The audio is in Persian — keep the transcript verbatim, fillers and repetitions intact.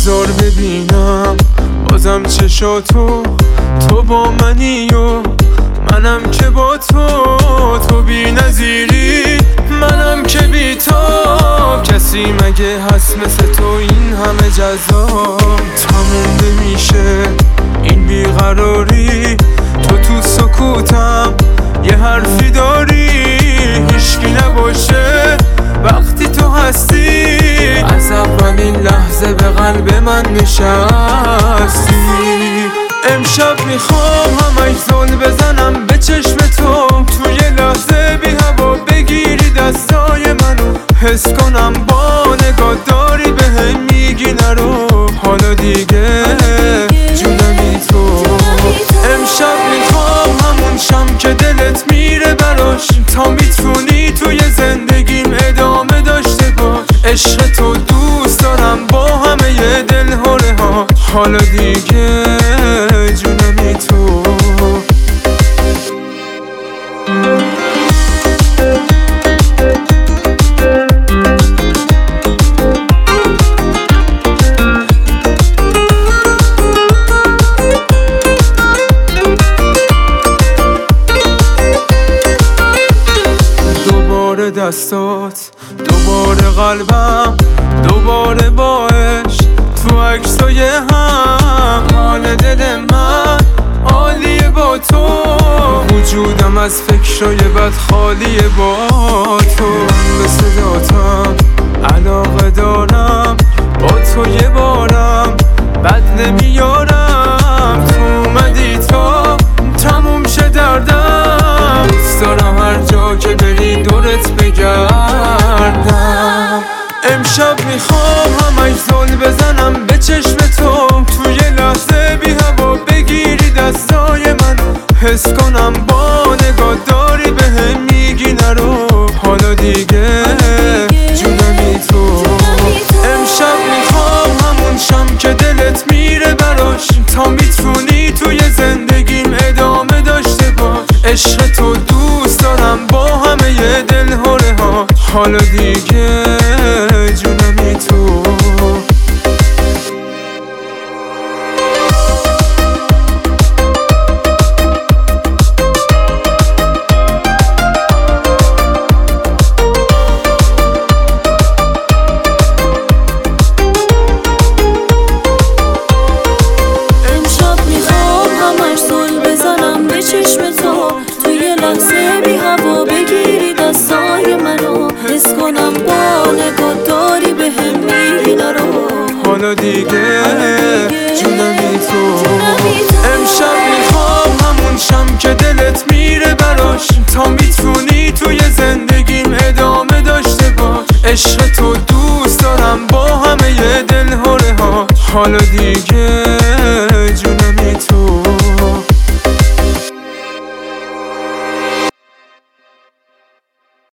بذار ببینم بازم چشاتو، تو با منی و منم که با تو، تو بی نظیری منم که بی تو. کسی مگه هست مثل تو این همه جذاب؟ تموم نمیشه این بیقراری، تو تو سکوتم یه حرفی داری، هیچکی نباشه وقتی تو هستی. از اولین لحظه به قلب من نشستی. امشب میخوام همش زل بزنم به چشم تو، توی لحظه بی هوا بگیری دستای منو، حس کنم با نگاه داری بهم میگی نرو. حالا دیگه جونمی تو. امشب میخوام همون شم که دلت میره براش، تا میتونی توی زندگیم ادامه داشته باش. عشق تو دوست دارم با همه ی دل هره ها. حالا دیگه جونمی تو. دوباره دستات، دوباره قلبم، دوباره با عشق تو عکسای هم. حال دل من عالیه با تو، وجودم از فکرای بد خالیه با تو. به صداتم علاقه دارم، با تو یه بارم بد نمیارم. تو اومدی تا تموم شه دردم، دوست دارم هر جا که بری دورت بگردم. امشب میخوام همش زل بزنم به چشم تو، توی لحظه بی هوا بگیری دستای منو، حس کنم با نگاه داری بهم میگی نرو. حالا دیگه جونمی تو. امشب میخوام همون شم که دلت میره براش، تا میتونی توی زندگیم ادامه داشته باش. عشق تو دوست دارم با همه ی دل هره ها. حالا دیگه جونمی تو. حالا دیگه جونمی تو. امشب میخوام همون شم که دلت میره براش، تا میتونی توی زندگیم ادامه داشته باش. عشق تو دوست دارم با همه ی دل هره ها. حالا دیگه